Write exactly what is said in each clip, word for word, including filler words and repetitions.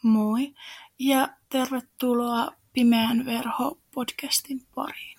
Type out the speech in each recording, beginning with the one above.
Moi ja tervetuloa Pimeän verho-podcastin pariin.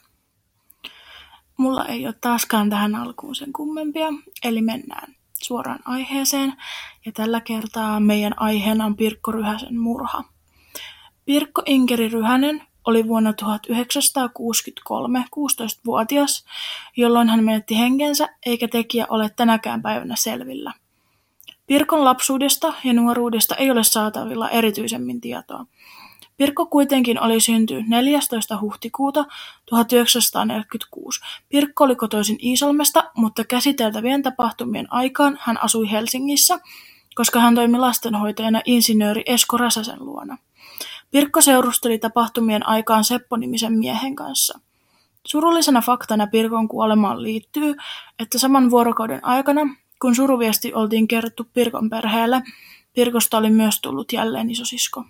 Mulla ei ole taaskaan tähän alkuun sen kummempia, eli mennään suoraan aiheeseen. Ja tällä kertaa meidän aiheena on Pirkko Ryhäsen murha. Pirkko Inkeri Ryhänen oli vuonna tuhatyhdeksänsataakuusikymmentäkolme kuusitoistavuotias, jolloin hän menetti henkensä, eikä tekijä ole tänäkään päivänä selvillä. Pirkon lapsuudesta ja nuoruudesta ei ole saatavilla erityisemmin tietoa. Pirkko kuitenkin oli syntynyt neljästoista huhtikuuta tuhatyhdeksänsataaneljäkymmentäkuusi. Pirkko oli kotoisin Iisalmesta, mutta käsiteltävien tapahtumien aikaan hän asui Helsingissä, koska hän toimi lastenhoitajana insinööri Esko Räsäsen luona. Pirkko seurusteli tapahtumien aikaan Seppo-nimisen miehen kanssa. Surullisena faktana Pirkon kuolemaan liittyy, että saman vuorokauden aikana, kun suruviesti oltiin kerrottu Pirkon perheelle, Pirkosta oli myös tullut jälleen isosisko.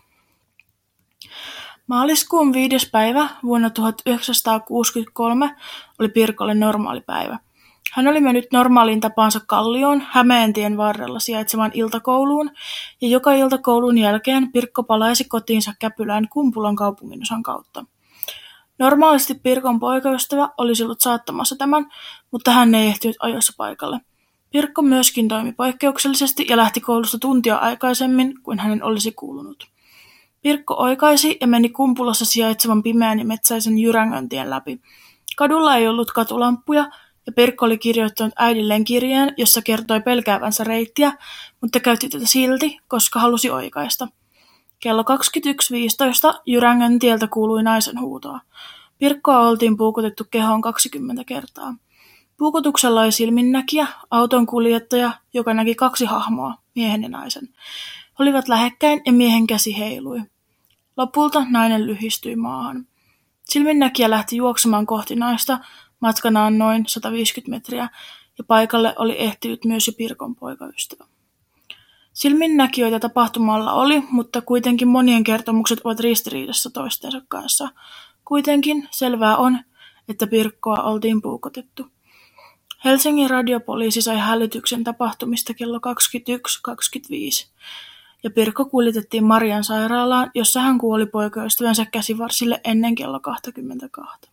Maaliskuun viides päivä vuonna tuhatyhdeksänsataakuusikymmentäkolme oli Pirkolle normaali päivä. Hän oli mennyt normaaliin tapaansa Kallioon, Hämeentien varrella sijaitsevaan iltakouluun, ja joka iltakoulun jälkeen Pirkko palaisi kotiinsa Käpylään Kumpulan kaupunginosan kautta. Normaalisti Pirkon poikaystävä olisi ollut saattamassa tämän, mutta hän ei ehtinyt ajoissa paikalle. Pirkko myöskin toimi poikkeuksellisesti ja lähti koulusta tuntia aikaisemmin kuin hänen olisi kuulunut. Pirkko oikaisi ja meni Kumpulassa sijaitsevan pimeän ja metsäisen Jyrängöntien läpi. Kadulla ei ollut katulamppuja, ja Pirkko oli kirjoittanut äidilleen kirjeen, jossa kertoi pelkäävänsä reittiä, mutta käytti tätä silti, koska halusi oikaista. Kello kaksikymmentäyksi viisitoista Jyrängöntieltä kuului naisen huutoa. Pirkkoa oltiin puukotettu kehoon kaksikymmentä kertaa. Puukotuksella oli silminnäkijä, auton kuljettaja, joka näki kaksi hahmoa, miehen ja naisen. He olivat lähekkäin ja miehen käsi heilui. Lopulta nainen lyhistyi maahan. Silminnäkijä lähti juoksemaan kohti naista, matkanaan noin sata viisikymmentä metriä, ja paikalle oli ehtinyt myös jo Pirkon poikaystävä. Silminnäkijöitä tapahtumalla oli, mutta kuitenkin monien kertomukset ovat ristiriidassa toistensa kanssa. Kuitenkin selvää on, että Pirkkoa oltiin puukotettu. Helsingin radiopoliisi sai hälytyksen tapahtumista kello kaksikymmentäyksi kaksikymmentäviisi, ja Pirkko kuljetettiin Marian sairaalaan, jossa hän kuoli poikaystävänsä käsivarsille ennen kello kaksikymmentäkaksi.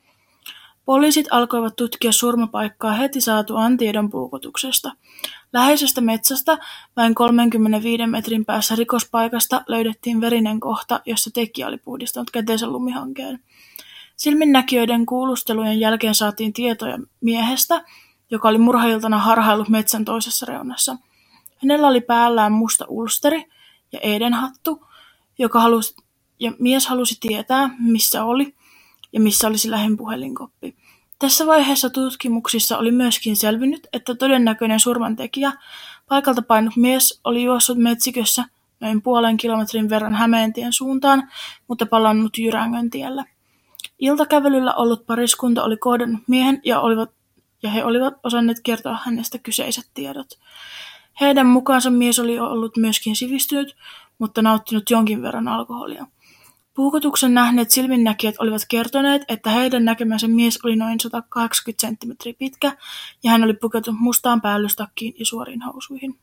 Poliisit alkoivat tutkia surmapaikkaa heti saatuaan tiedon puukotuksesta. Läheisestä metsästä vain kolmenkymmenenviiden metrin päässä rikospaikasta löydettiin verinen kohta, jossa tekijä oli puhdistanut käteensä lumihankeen. Silminnäkijöiden kuulustelujen jälkeen saatiin tietoja miehestä, joka oli murhailtana harhaillut metsän toisessa reunassa. Hänellä oli päällään musta ulsteri ja edenhattu, joka halusi, ja mies halusi tietää, missä oli ja missä olisi lähin puhelinkoppi. Tässä vaiheessa tutkimuksissa oli myöskin selvinnyt, että todennäköinen surmantekijä, paikalta painut mies, oli juossut metsikössä noin puolen kilometrin verran Hämeentien suuntaan, mutta palannut Jyrängöntiellä. Iltakävelyllä ollut pariskunta oli kohdannut miehen ja, olivat, ja he olivat osanneet kertoa hänestä kyseiset tiedot. Heidän mukaansa mies oli ollut myöskin sivistynyt, mutta nauttinut jonkin verran alkoholia. Puukotuksen nähneet silminnäkijät olivat kertoneet, että heidän näkemänsä mies oli noin sata kahdeksankymmentä senttimetriä pitkä ja hän oli pukeutunut mustaan päällystakkiin ja suoriin housuihin.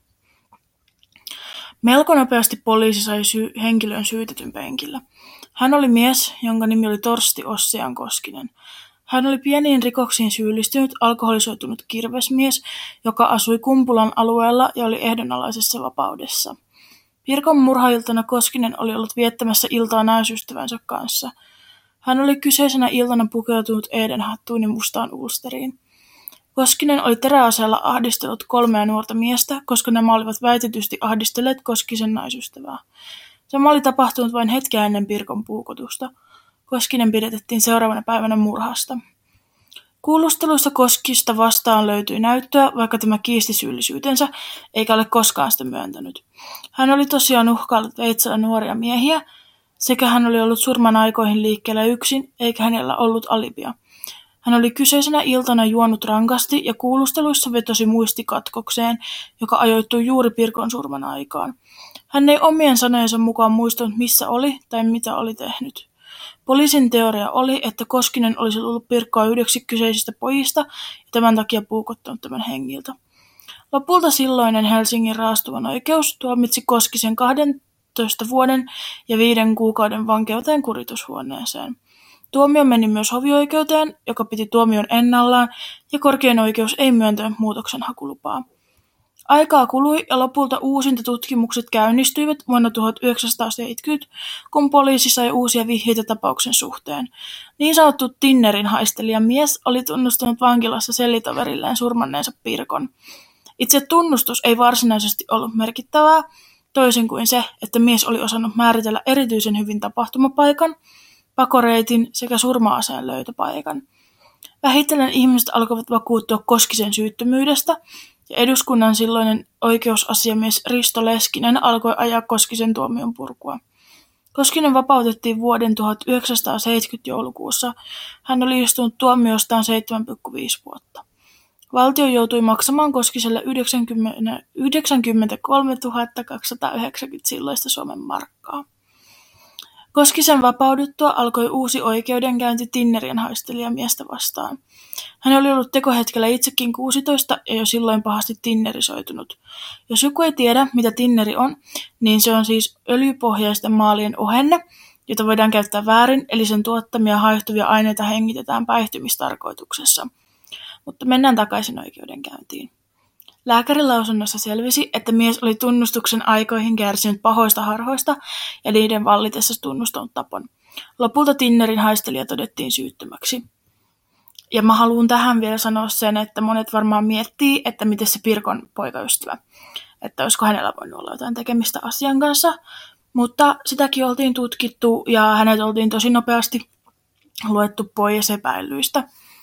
Melko nopeasti poliisi sai syy- henkilön syytetyn penkillä. Hän oli mies, jonka nimi oli Torsti Ossian Koskinen. Hän oli pieniin rikoksiin syyllistynyt alkoholisoitunut kirvesmies, joka asui Kumpulan alueella ja oli ehdonalaisessa vapaudessa. Pirkon murhailtana Koskinen oli ollut viettämässä iltaa naisystävänsä kanssa. Hän oli kyseisenä iltana pukeutunut edenhattuun ja mustaan ulsteriin. Koskinen oli teräaseella ahdistellut kolmea nuorta miestä, koska nämä olivat väitetysti ahdistelleet Koskisen naisystävää. Sama oli tapahtunut vain hetkeä ennen Pirkon puukotusta. Koskinen pidätettiin seuraavana päivänä murhasta. Kuulusteluissa Koskista vastaan löytyi näyttöä, vaikka tämä kiisti syyllisyytensä, eikä ole koskaan sitä myöntänyt. Hän oli tosiaan uhkaillut veitsellä nuoria miehiä, sekä hän oli ollut surman aikoihin liikkeellä yksin, eikä hänellä ollut alibia. Hän oli kyseisenä iltana juonut rankasti ja kuulusteluissa vetosi muistikatkokseen, joka ajoittui juuri Pirkon surman aikaan. Hän ei omien sanojensa mukaan muistanut, missä oli tai mitä oli tehnyt. Poliisin teoria oli, että Koskinen olisi luullut Pirkkoa yhdeksi kyseisistä pojista ja tämän takia puukottanut tämän hengiltä. Lopulta silloinen Helsingin raastuvan oikeus tuomitsi Koskisen puolentoista vuoden ja viiden kuukauden vankeuteen kuritushuoneeseen. Tuomio meni myös hovioikeuteen, joka piti tuomion ennallaan, ja korkein oikeus ei myöntänyt muutoksenhakulupaa. Aikaa kului ja lopulta uusintatutkimukset käynnistyivät vuonna tuhatyhdeksänsataaseitsemänkymmentä, kun poliisi sai uusia vihjeitä tapauksen suhteen. Niin sanottu Tinnerin haistelija mies oli tunnustanut vankilassa sellitoverilleen surmanneensa Pirkon. Itse tunnustus ei varsinaisesti ollut merkittävää, toisin kuin se, että mies oli osannut määritellä erityisen hyvin tapahtumapaikan, pakoreitin sekä surma-aseen löytöpaikan. Vähitellen ihmiset alkoivat vakuuttua Koskisen syyttömyydestä, ja eduskunnan silloinen oikeusasiamies Risto Leskinen alkoi ajaa Koskisen tuomion purkua. Koskinen vapautettiin vuoden tuhatyhdeksänsataaseitsemänkymmentä joulukuussa. Hän oli istunut tuomiostaan seitsemän pilkku viisi vuotta. Valtio joutui maksamaan Koskiselle yhdeksänkymmentäkolmetuhatta kaksisataayhdeksänkymmentä silloista Suomen markkaa. Koskisen vapauduttua alkoi uusi oikeudenkäynti Tinnerien haistelijamiestä vastaan. Hän oli ollut tekohetkellä itsekin kuusitoista ja jo silloin pahasti tinnerisoitunut. Jos joku ei tiedä, mitä tinneri on, niin se on siis öljypohjaisten maalien ohenne, jota voidaan käyttää väärin, eli sen tuottamia haihtuvia aineita hengitetään päihtymistarkoituksessa. Mutta mennään takaisin oikeudenkäyntiin. Lääkärin lausunnossa selvisi, että mies oli tunnustuksen aikoihin kärsinyt pahoista harhoista ja niiden vallitessa tunnustanut tapon. Lopulta Tinnerin haistelija todettiin syyttömäksi. Ja mä haluan tähän vielä sanoa sen, että monet varmaan miettii, että miten se Pirkon poikaystävä, että olisiko hänellä voinut olla jotain tekemistä asian kanssa, mutta sitäkin oltiin tutkittu ja hänet oltiin tosi nopeasti luettu pois epäilyistä.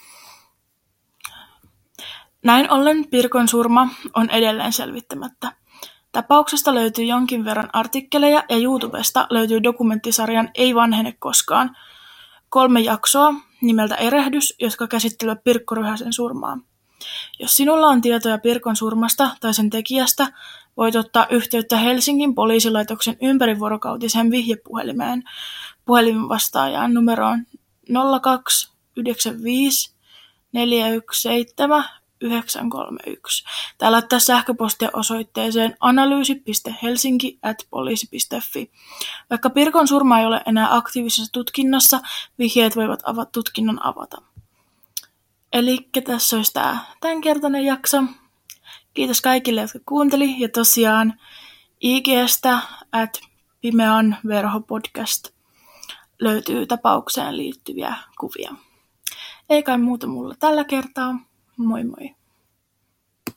Näin ollen Pirkon surma on edelleen selvittämättä. Tapauksesta löytyy jonkin verran artikkeleja ja YouTubesta löytyy dokumenttisarjan Ei vanhene koskaan kolme jaksoa nimeltä Erehdys, jotka käsittelevät Pirkko Ryhäsen surmaa. Jos sinulla on tietoja Pirkon surmasta tai sen tekijästä, voit ottaa yhteyttä Helsingin poliisilaitoksen ympärivuorokautiseen vihjepuhelimeen puhelinvastaajaan numeroon nolla kaksi yhdeksän viisi neljä yksi seitsemän yhdeksän kolme yksi tai laittaa sähköpostia osoitteeseen analyysi piste helsinki ät poliisi piste fi. Vaikka Pirkon surma ei ole enää aktiivisessa tutkinnassa, vihjeet voivat avata tutkinnon avata. Eli tässä olisi tämä tämänkertainen jakso. Kiitos kaikille, jotka kuunteli. Ja tosiaan I G:stä at Pimean Verho podcast löytyy tapaukseen liittyviä kuvia. Ei kai muuta mulla tällä kertaa. Moi moi.